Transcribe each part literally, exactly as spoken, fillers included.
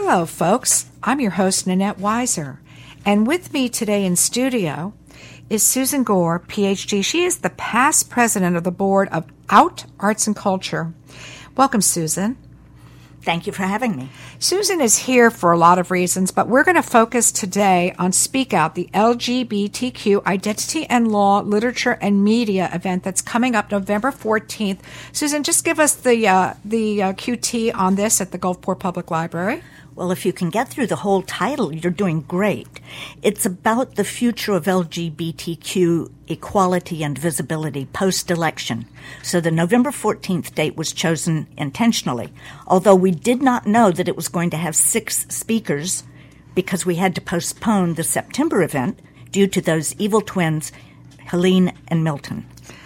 Hello, folks. I'm your host, Nanette Weiser. And with me today in studio is Susan Gore, P H D. She is the past president of the board of Out Arts and Culture. Welcome, Susan. Thank you for having me. Susan is here for a lot of reasons, but we're going to focus today on Speak Out, the L G B T Q Identity and Law, Literature and Media event that's coming up November fourteenth. Susan, just give us the uh, the uh, Q T on this at the Gulfport Public Library. Well, if you can get through the whole title, you're doing great. It's about the future of L G B T Q equality and visibility post-election. So the November fourteenth date was chosen intentionally, although we did not know that it was going to have six speakers because we had to postpone the September event due to those evil twins, Helene and Milton.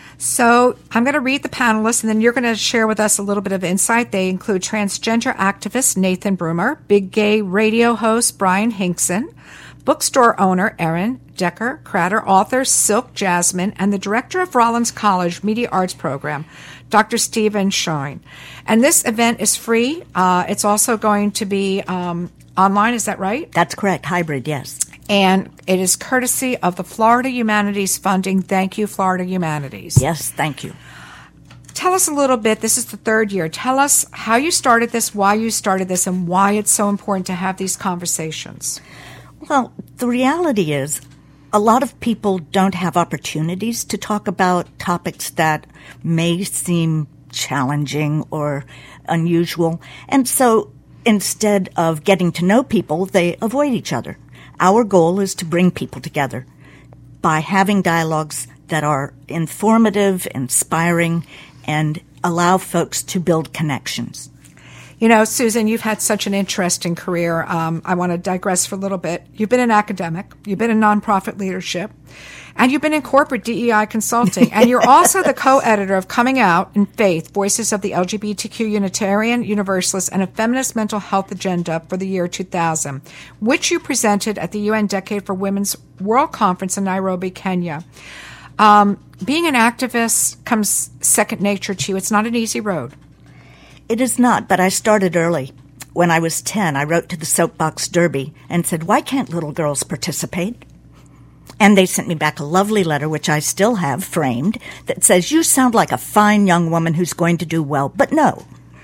So I'm going to read the panelists, and then you're going to share with us a little bit of insight. They include transgender activist Nathan Broomer, big gay radio host Brian Hinkson, bookstore owner Erin Decker Crater, author Silk Jasmine, and the director of Rollins College Media Arts Program, Doctor Stephen Schoen. And this event is free. Uh, it's also going to be um, online. Is that right? That's correct. Hybrid, yes. And it is courtesy of the Florida Humanities Funding. Thank you, Florida Humanities. Yes, thank you. Tell us a little bit. This is the third year. Tell us how you started this, why you started this, and why it's so important to have these conversations. Well, the reality is a lot of people don't have opportunities to talk about topics that may seem challenging or unusual. And so instead of getting to know people, they avoid each other. Our goal is to bring people together by having dialogues that are informative, inspiring, and allow folks to build connections. You know, Susan, you've had such an interesting career. Um, I want to digress for a little bit. You've been an academic, you've been in nonprofit leadership, and you've been in corporate D E I consulting. And you're also the co-editor of Coming Out in Faith, Voices of the L G B T Q Unitarian Universalist and a Feminist Mental Health Agenda for the year two thousand, which you presented at the U N Decade for Women's World Conference in Nairobi, Kenya. Um, being an activist comes second nature to you. It's not an easy road. It is not, but I started early. When I was ten, I wrote to the Soapbox Derby and said, why can't little girls participate? And they sent me back a lovely letter, which I still have framed, that says, you sound like a fine young woman who's going to do well, but no.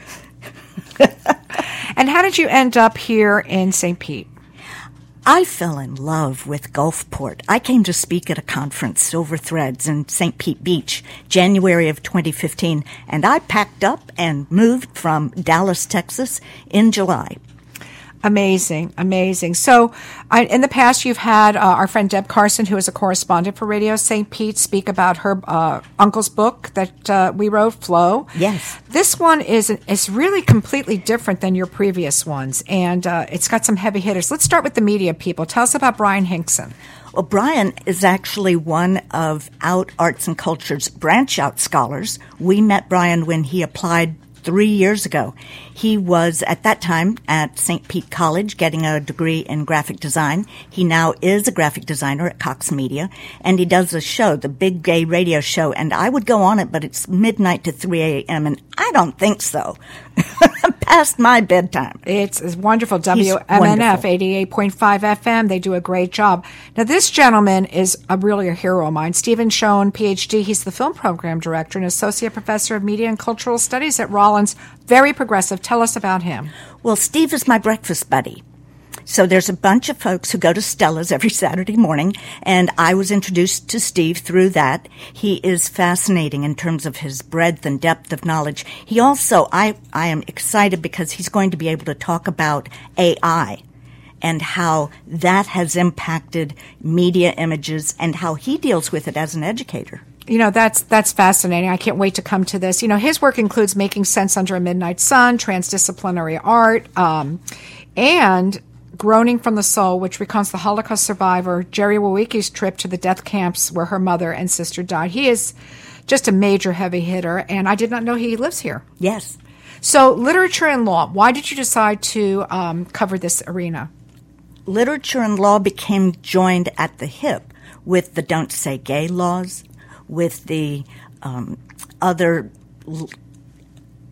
And how did you end up here in Saint Pete? I fell in love with Gulfport. I came to speak at a conference, Silver Threads, in Saint Pete Beach, January of twenty fifteen, and I packed up and moved from Dallas, Texas, in July. Amazing, amazing. So I, in the past, you've had uh, our friend Deb Carson, who is a correspondent for Radio Saint Pete, speak about her uh, uncle's book that uh, we wrote, Flow. Yes. This one is is really completely different than your previous ones, and uh, it's got some heavy hitters. Let's start with the media people. Tell us about Brian Hinkson. Well, Brian is actually one of Out Arts and Culture's branch out scholars. We met Brian when he applied three years ago. He was, at that time, at Saint Pete College getting a degree in graphic design. He now is a graphic designer at Cox Media, and he does a show, the Big Gay Radio Show, and I would go on it, but it's midnight to three a.m., and I don't think so. Past my bedtime. It's, it's wonderful. W M N F eighty-eight point five F M. They do a great job. Now, this gentleman is a really a hero of mine. Stephen Schoen, P H D. He's the film program director and associate professor of media and cultural studies at Rollins. Very progressive. Tell us about him. Well, Steve is my breakfast buddy. So there's a bunch of folks who go to Stella's every Saturday morning, and I was introduced to Steve through that. He is fascinating in terms of his breadth and depth of knowledge. He also, I, I am excited because he's going to be able to talk about A I and how that has impacted media images and how he deals with it as an educator. You know, that's that's fascinating. I can't wait to come to this. You know, his work includes Making Sense Under a Midnight Sun, Transdisciplinary Art, um, and Groaning from the Soul, which recounts the Holocaust survivor Jerry Wawicki's trip to the death camps where her mother and sister died. He is just a major heavy hitter, and I did not know he lives here. Yes. So, literature and law. Why did you decide to um, cover this arena? Literature and law became joined at the hip with the Don't Say Gay laws, with the um, other l-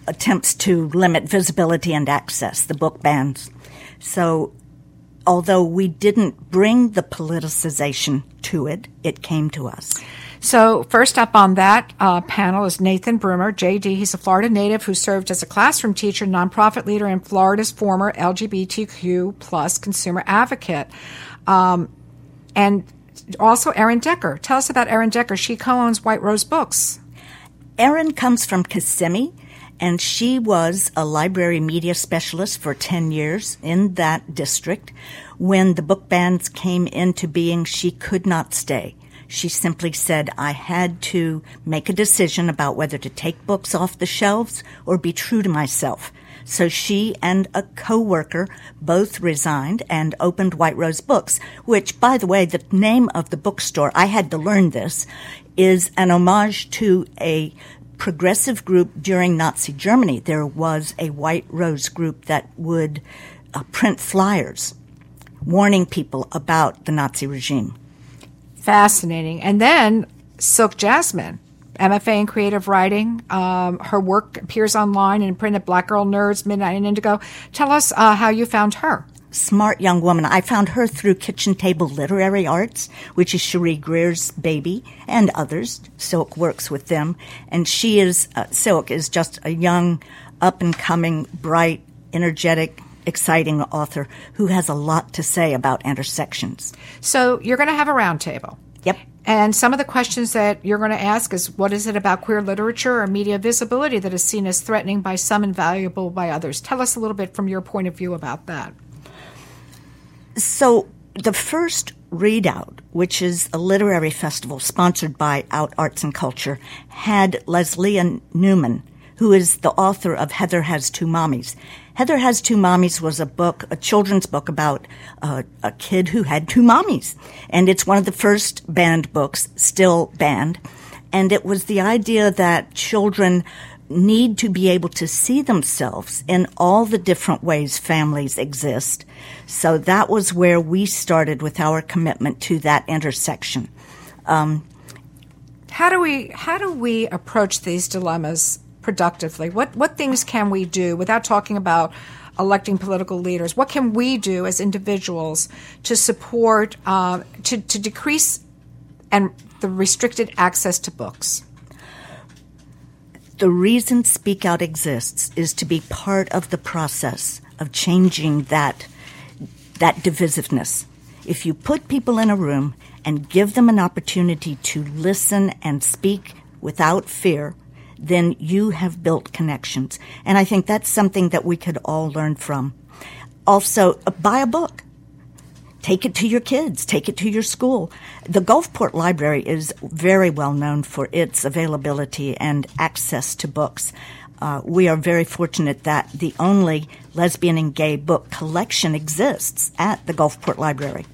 attempts to limit visibility and access, the book bans. So although we didn't bring the politicization to it, it came to us. So first up on that uh, panel is Nathan Broomer, J D. He's a Florida native who served as a classroom teacher, nonprofit leader, and Florida's former L G B T Q plus consumer advocate. Um, and also Erin Decker. Tell us about Erin Decker. She co-owns White Rose Books. Erin comes from Kissimmee, and she was a library media specialist for ten years in that district. When the book bans came into being, she could not stay. She simply said, I had to make a decision about whether to take books off the shelves or be true to myself. So she and a co-worker both resigned and opened White Rose Books, which, by the way, the name of the bookstore, I had to learn this, is an homage to a progressive group during Nazi Germany. There was a White Rose group that would uh, print flyers warning people about the Nazi regime. Fascinating. And then Silk Jasmine, M F A in creative writing. Um, her work appears online and in print at Black Girl Nerds, Midnight and Indigo. Tell us uh, how you found her. Smart young woman. I found her through Kitchen Table Literary Arts, which is Cherie Greer's baby, and others. Silk works with them. And she is, uh, Silk is just a young, up-and-coming, bright, energetic, exciting author who has a lot to say about intersections. So you're going to have a roundtable. Yep. And some of the questions that you're going to ask is, what is it about queer literature or media visibility that is seen as threatening by some and valuable by others? Tell us a little bit from your point of view about that. So the first readout, which is a literary festival sponsored by Out Arts and Culture, had Leslie Newman, who is the author of Heather Has Two Mommies. Heather Has Two Mommies was a book, a children's book about uh, a kid who had two mommies. And it's one of the first banned books, still banned. And it was the idea that children need to be able to see themselves in all the different ways families exist. So that was where we started with our commitment to that intersection. Um, how do we how do we approach these dilemmas productively? What what things can we do without talking about electing political leaders? What can we do as individuals to support uh, to to decrease and the restricted access to books? The reason Speak Out exists is to be part of the process of changing that that divisiveness. If you put people in a room and give them an opportunity to listen and speak without fear, then you have built connections. And I think that's something that we could all learn from. Also, uh, buy a book. Take it to your kids. Take it to your school. The Gulfport Library is very well known for its availability and access to books. Uh, we are very fortunate that the only lesbian and gay book collection exists at the Gulfport Library.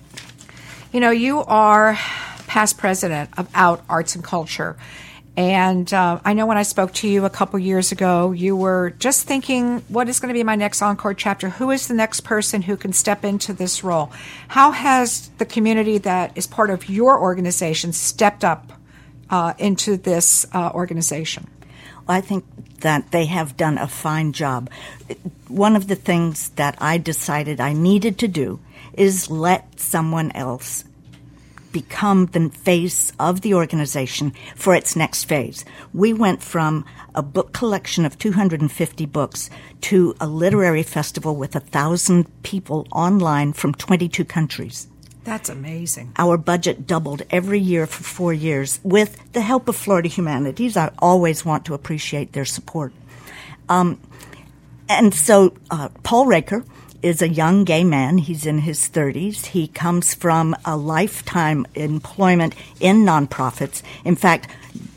You know, you are past president of Out Arts and Culture. And uh, I know when I spoke to you a couple years ago, you were just thinking, what is going to be my next Encore chapter? Who is the next person who can step into this role? How has the community that is part of your organization stepped up uh, into this uh, organization? Well, I think that they have done a fine job. One of the things that I decided I needed to do is let someone else become the face of the organization for its next phase. We went from a book collection of two hundred fifty books to a literary festival with one thousand people online from twenty-two countries. That's amazing. Our budget doubled every year for four years with the help of Florida Humanities. I always want to appreciate their support. Um, and so uh, Paul Raker is a young gay man. He's in his thirties. He comes from a lifetime employment in nonprofits. In fact,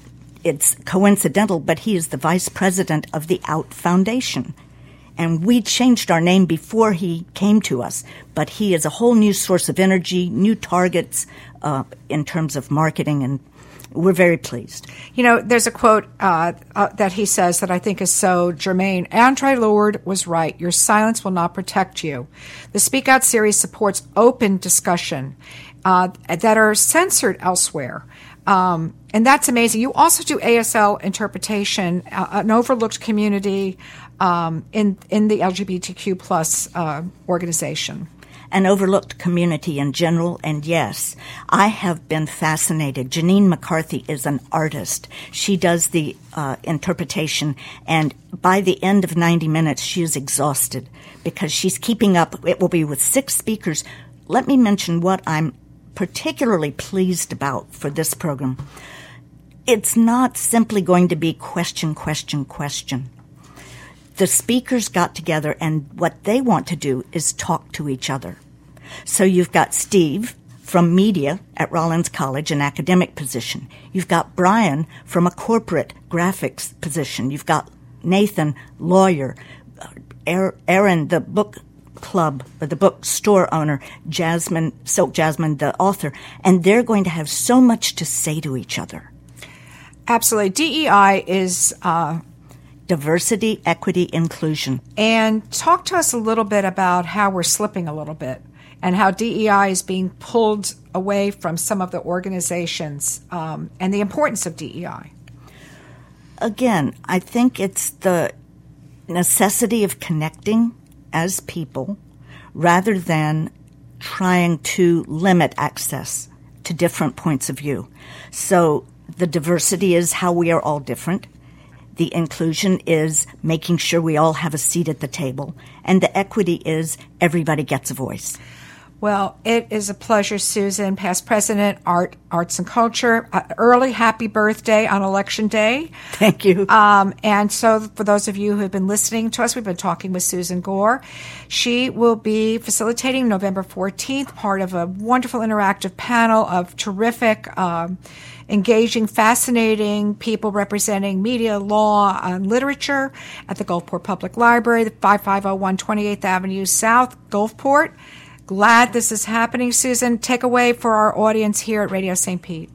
it's coincidental, but he is the vice president of the Out Foundation. And we changed our name before he came to us, but he is a whole new source of energy, new targets uh, in terms of marketing, and we're very pleased. You know, there's a quote uh, uh, that he says that I think is so germane. Andre Lord was right. Your silence will not protect you. The Speak Out series supports open discussion uh, that are censored elsewhere. Um, and that's amazing. You also do A S L interpretation, uh, an overlooked community um, in in the L G B T Q plus uh, organization. An overlooked community in general, and yes, I have been fascinated. Janine McCarthy is an artist. She does the uh, interpretation, and by the end of ninety minutes, she is exhausted because she's keeping up. It will be with six speakers. Let me mention what I'm particularly pleased about for this program. It's not simply going to be question, question, question. The speakers got together, and what they want to do is talk to each other. So you've got Steve from media at Rollins College, an academic position. You've got Brian from a corporate graphics position. You've got Nathan, lawyer. Aaron, the book club, or the bookstore owner. Jasmine, Silk Jasmine, the author. And they're going to have so much to say to each other. Absolutely. D E I is... Uh Diversity, equity, inclusion. And talk to us a little bit about how we're slipping a little bit and how D E I is being pulled away from some of the organizations um, and the importance of D E I. Again, I think it's the necessity of connecting as people rather than trying to limit access to different points of view. So the diversity is how we are all different. The inclusion is making sure we all have a seat at the table. And the equity is everybody gets a voice. Well, it is a pleasure, Susan, past president, Art, Arts and Culture. Uh, early happy birthday on Election Day. Thank you. Um, and so for those of you who have been listening to us, we've been talking with Susan Gore. She will be facilitating November fourteenth, part of a wonderful interactive panel of terrific um engaging, fascinating people representing media, law, and literature at the Gulfport Public Library, the five five zero one twenty-eighth Avenue South, Gulfport. Glad this is happening, Susan. Takeaway for our audience here at Radio Saint Pete.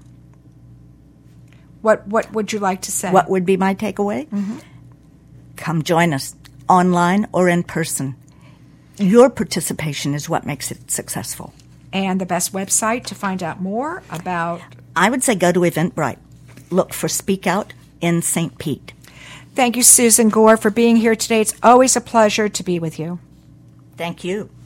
What what would you like to say? What would be my takeaway? Mm-hmm. Come join us, online or in person. Your participation is what makes it successful. And the best website to find out more about... I would say go to Eventbrite. Look for Speak Out in Saint Pete. Thank you, Susan Gore, for being here today. It's always a pleasure to be with you. Thank you.